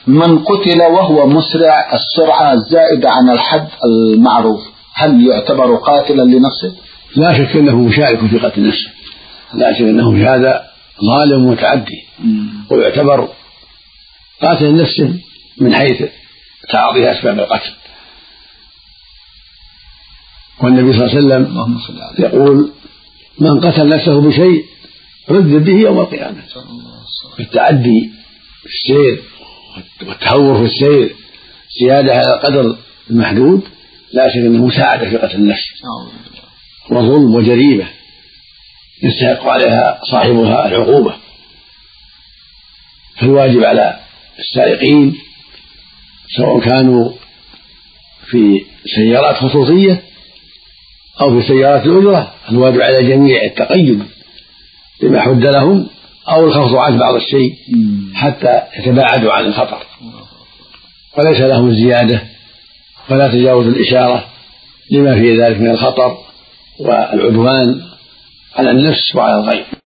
من قتل وهو مسرع السرعة الزائدة عن الحد المعروف هل يعتبر قاتلا لنفسه؟ لا شك أنه مشارك في قتل نفسه، لا شك أنه هذا ظالم ومتعدي ويعتبر قاتل نفسه من حيث تعاطيها أسباب القتل. والنبي صلى الله عليه وسلم يقول من قتل نفسه بشيء رد به يوم القيامة. التعدي في السير والتهور في السير زيادة على القدر المحدود لا شك أنه مساعدة في قتل النفس وظلم وجريمة يستحق عليها صاحبها العقوبة. فالواجب على السائقين سواء كانوا في سيارات خصوصية أو في سيارات الأجرة الواجب على الجميع التقيد بما حد لهم أو الخفض عن بعض الشيء حتى يتباعدوا عن الخطر، وليس لهم الزيادة ولا تجاوز الإشارة لما في ذلك من الخطر والعدوان على النفس وعلى الغير.